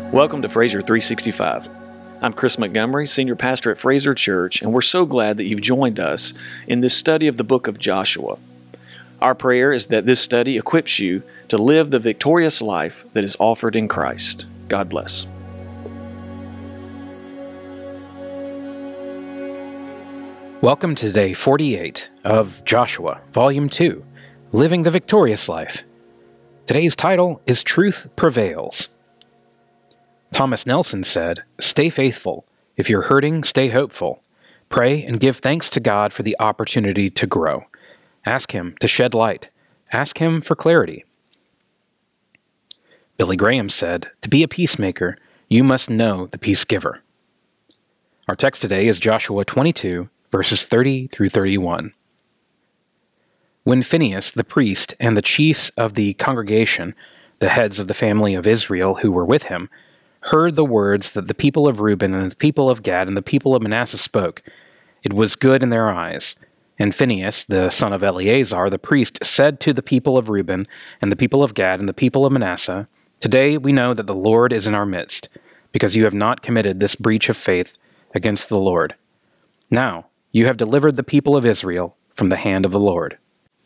Welcome to Fraser 365. I'm Chris Montgomery, Senior Pastor at Fraser Church, and we're so glad that you've joined us in this study of the book of Joshua. Our prayer is that this study equips you to live the victorious life that is offered in Christ. God bless. Welcome to day 48 of Joshua, Volume 2, Living the Victorious Life. Today's title is Truth Prevails. Thomas Nelson said, "Stay faithful. If you're hurting, stay hopeful. Pray and give thanks to God for the opportunity to grow. Ask Him to shed light. Ask Him for clarity." Billy Graham said, "To be a peacemaker, you must know the peace giver." Our text today is Joshua 22, verses 30 through 31. When Phinehas the priest and the chiefs of the congregation, the heads of the family of Israel who were with him, heard the words that the people of Reuben and the people of Gad and the people of Manasseh spoke, it was good in their eyes. And Phinehas, the son of Eleazar, the priest, said to the people of Reuben and the people of Gad and the people of Manasseh, "Today we know that the Lord is in our midst, because you have not committed this breach of faith against the Lord. Now you have delivered the people of Israel from the hand of the Lord."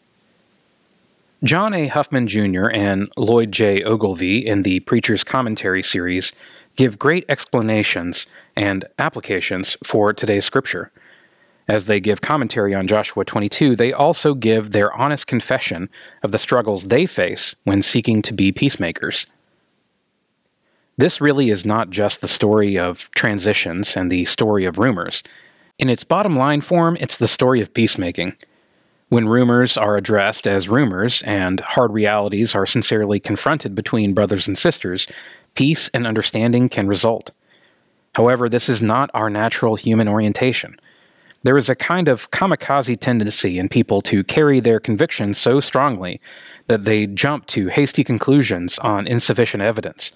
John A. Huffman Jr. and Lloyd J. Ogilvie in the Preacher's Commentary series give great explanations and applications for today's scripture. As they give commentary on Joshua 22, they also give their honest confession of the struggles they face when seeking to be peacemakers. This really is not just the story of transitions and the story of rumors. In its bottom line form, it's the story of peacemaking. When rumors are addressed as rumors and hard realities are sincerely confronted between brothers and sisters, peace and understanding can result. However, this is not our natural human orientation. There is a kind of kamikaze tendency in people to carry their convictions so strongly that they jump to hasty conclusions on insufficient evidence.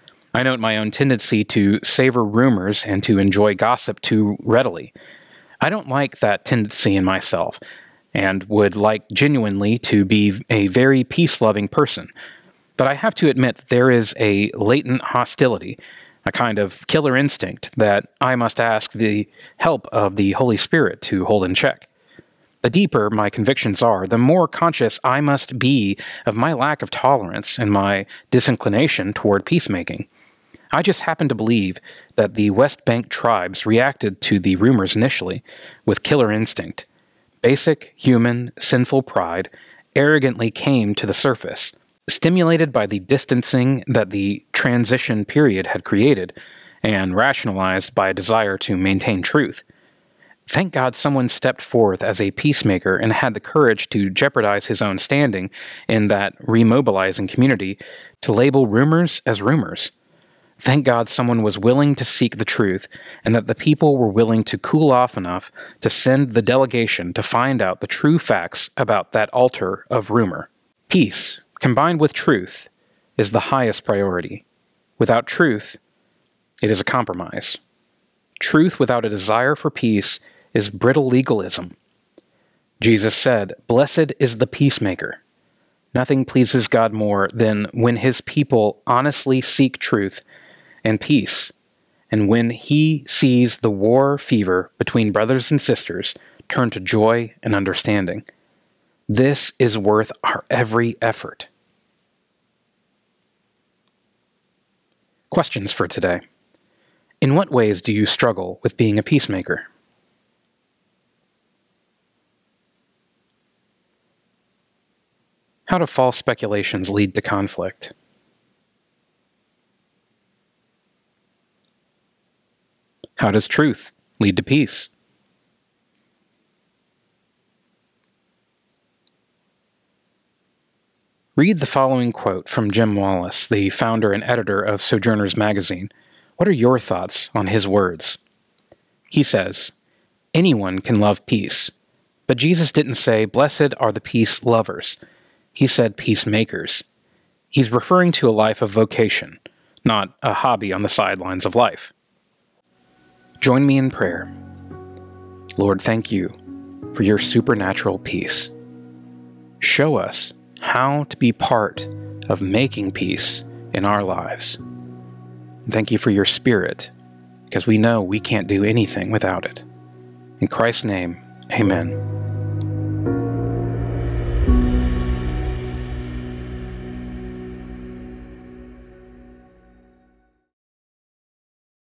I note my own tendency to savor rumors and to enjoy gossip too readily. I don't like that tendency in myself, and would like genuinely to be a very peace-loving person. But I have to admit that there is a latent hostility, a kind of killer instinct that I must ask the help of the Holy Spirit to hold in check. The deeper my convictions are, the more conscious I must be of my lack of tolerance and my disinclination toward peacemaking. I just happen to believe that the West Bank tribes reacted to the rumors initially with killer instinct. Basic, human, sinful pride arrogantly came to the surface, stimulated by the distancing that the transition period had created, and rationalized by a desire to maintain truth. Thank God someone stepped forth as a peacemaker and had the courage to jeopardize his own standing in that remobilizing community to label rumors as rumors. Thank God someone was willing to seek the truth, and that the people were willing to cool off enough to send the delegation to find out the true facts about that altar of rumor. Peace, combined with truth, is the highest priority. Without truth, it is a compromise. Truth without a desire for peace is brittle legalism. Jesus said, "Blessed is the peacemaker." Nothing pleases God more than when His people honestly seek truth and peace, and when He sees the war fever between brothers and sisters turn to joy and understanding. This is worth our every effort. Questions for today. In what ways do you struggle with being a peacemaker? How do false speculations lead to conflict? How does truth lead to peace? Read the following quote from Jim Wallace, the founder and editor of Sojourners magazine. What are your thoughts on his words? He says, "Anyone can love peace, but Jesus didn't say, 'Blessed are the peace lovers.' He said peacemakers." He's referring to a life of vocation, not a hobby on the sidelines of life. Join me in prayer. Lord, thank you for your supernatural peace. Show us how to be part of making peace in our lives. Thank you for your Spirit, because we know we can't do anything without it. In Christ's name, amen.